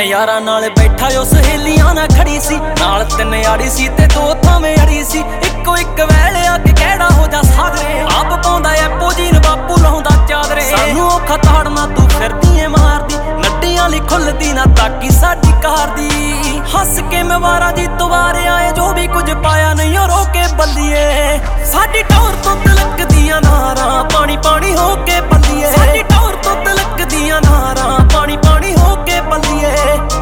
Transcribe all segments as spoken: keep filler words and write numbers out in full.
मैं यारा नाल बैठा ओ सहेलियां ना खड़ी सी, नाल तिन यारी सी ते दो थावें अड़ी सी। इक्को इक वेले अग कहड़ा हो जा सादरे, आप पाउंदा ऐ पोजीन बापू लाउंदा चादरे। सानू औखा ताड़ना तू फिरदी ऐ मारदी, नड्डियां ली खुलदी ना ताकी साडी कार दी। हस के मैं वारा जी दुबारे आए, जो भी कुछ पाया नहीं और रोके बल्लिए। साडी टौर तो तिलक दियां नारां पानी पानी हो के बल्लिए। साडी टौर तो तिलक दियां नारां पानी पानी हो के बल्लिए।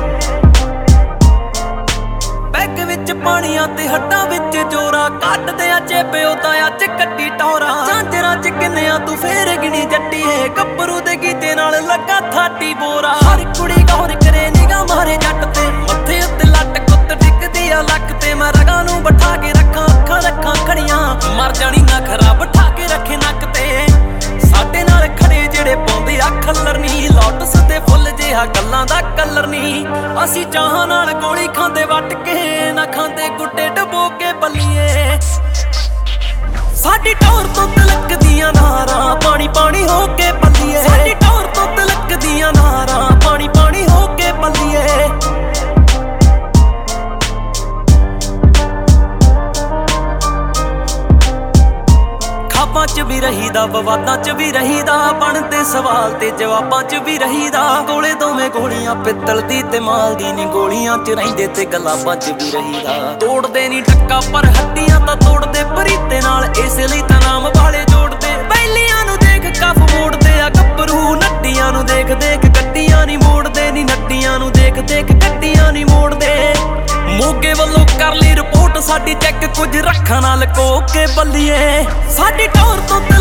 बैग विच पानियां ते हड्डां विच जोरा, कड्डदे आ चेपे ओदा अज कट्टी टौरा। झांजरां च किन्नियां तू फेर गिनी जट्टीए, गब्बरू दे गीते नाल लगा थाटी बोरा। हर कुड़ी गौर करे निगाह मारे जट ते, मत्थे उत्ते लट कुत्त डिगदी आ लक ते। मैं रगां नूं बिठा के रखां अखां रखां खड़ियां, मर जानी ना खरा बिठा के रखे नक ते। साडे नाल खड़े जेड़े पाउंदे आ खल्लर नी, लोटस ते फुੱਲ जिहा गल्लां दा कलर नी। असीं चाहां नाल गोली खांदे वट के, ना खांदे गुड्डे डबो के बल्लिए। साडी टौर तो तिलक दियां नारां पानी पानी हो के बल्लिए। साडी टौर तो तिलक दियां नारां पानी पानी हो के बल्लिए। खाबां च भी रहीदा, विवादां च भी रहीदा, बनते सवाल ते जवाबां च भी रहीदा। कोले दोवें गोलियां पित्तल दी ते माल दी नी, गोलियां च रहिंदे ते गलाबां च भी रहीदा। तोड़दे नी टक्का पर हड्डियां तां तोड़दे परीते नाल, इस लई तां नाम वाले जोड़दे। बैलियां नूं देख कफ मोड़दे आ गब्बरू, नड्डियां नूं देख देख गड्डियां नी मोड़दे नी। नड्डियां नूं देख देख गड्डियां नी मोड़दे। मोगे वल्लों कर ली रिपोर्ट साडी चेक, कुछ रखां ना लको के बल्लिए। साडी टौर तो